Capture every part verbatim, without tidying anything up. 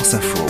France Info.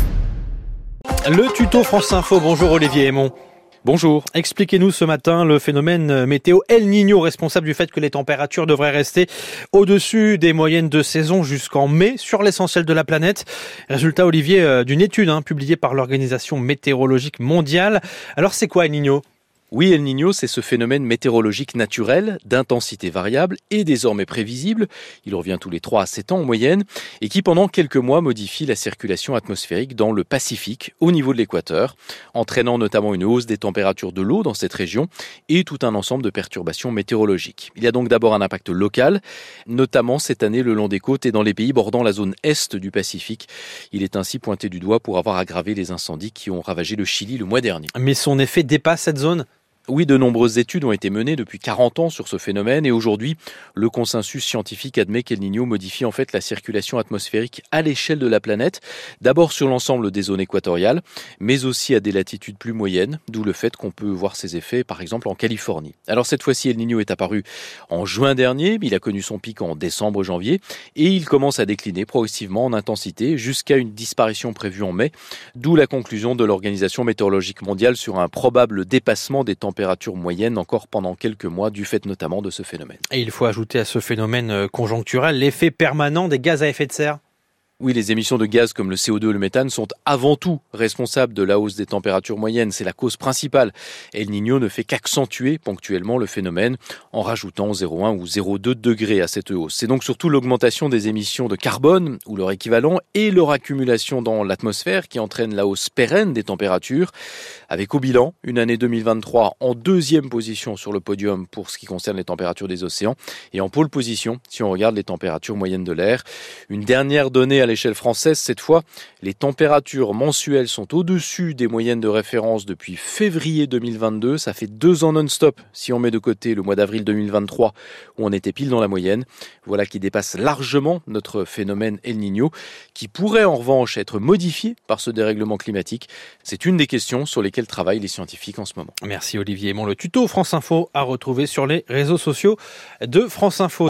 Le tuto France Info, bonjour Olivier Aymon. Bonjour. Expliquez-nous ce matin le phénomène météo El Niño, responsable du fait que les températures devraient rester au-dessus des moyennes de saison jusqu'en mai sur l'essentiel de la planète. Résultat, Olivier, d'une étude hein, publiée par l'Organisation météorologique mondiale. Alors c'est quoi El Niño ? Oui, El Niño, c'est ce phénomène météorologique naturel, d'intensité variable et désormais prévisible. Il revient tous les trois à sept ans en moyenne et qui, pendant quelques mois, modifie la circulation atmosphérique dans le Pacifique, au niveau de l'équateur, entraînant notamment une hausse des températures de l'eau dans cette région et tout un ensemble de perturbations météorologiques. Il y a donc d'abord un impact local, notamment cette année le long des côtes et dans les pays bordant la zone est du Pacifique. Il est ainsi pointé du doigt pour avoir aggravé les incendies qui ont ravagé le Chili le mois dernier. Mais son effet dépasse cette zone ? Oui, de nombreuses études ont été menées depuis quarante ans sur ce phénomène et aujourd'hui, le consensus scientifique admet qu'El Niño modifie en fait la circulation atmosphérique à l'échelle de la planète, d'abord sur l'ensemble des zones équatoriales, mais aussi à des latitudes plus moyennes, d'où le fait qu'on peut voir ses effets par exemple en Californie. Alors cette fois-ci, El Niño est apparu en juin dernier, il a connu son pic en décembre-janvier et il commence à décliner progressivement en intensité jusqu'à une disparition prévue en mai, d'où la conclusion de l'Organisation météorologique mondiale sur un probable dépassement des températures température moyenne encore pendant quelques mois du fait notamment de ce phénomène. Et il faut ajouter à ce phénomène conjoncturel l'effet permanent des gaz à effet de serre. Oui, les émissions de gaz comme le C O deux et le méthane sont avant tout responsables de la hausse des températures moyennes. C'est la cause principale. El Niño ne fait qu'accentuer ponctuellement le phénomène en rajoutant zéro virgule un ou zéro virgule deux degrés à cette hausse. C'est donc surtout l'augmentation des émissions de carbone ou leur équivalent et leur accumulation dans l'atmosphère qui entraîne la hausse pérenne des températures. Avec au bilan une année deux mille vingt-trois en deuxième position sur le podium pour ce qui concerne les températures des océans et en pôle position si on regarde les températures moyennes de l'air. Une dernière donnée à l'échelle française, cette fois, les températures mensuelles sont au-dessus des moyennes de référence depuis février deux mille vingt-deux. Ça fait deux ans non-stop si on met de côté le mois d'avril deux mille vingt-trois où on était pile dans la moyenne. Voilà qui dépasse largement notre phénomène El Niño qui pourrait en revanche être modifié par ce dérèglement climatique. C'est une des questions sur lesquelles travaillent les scientifiques en ce moment. Merci Olivier Aymon. Le tuto France Info à retrouver sur les réseaux sociaux de France Info.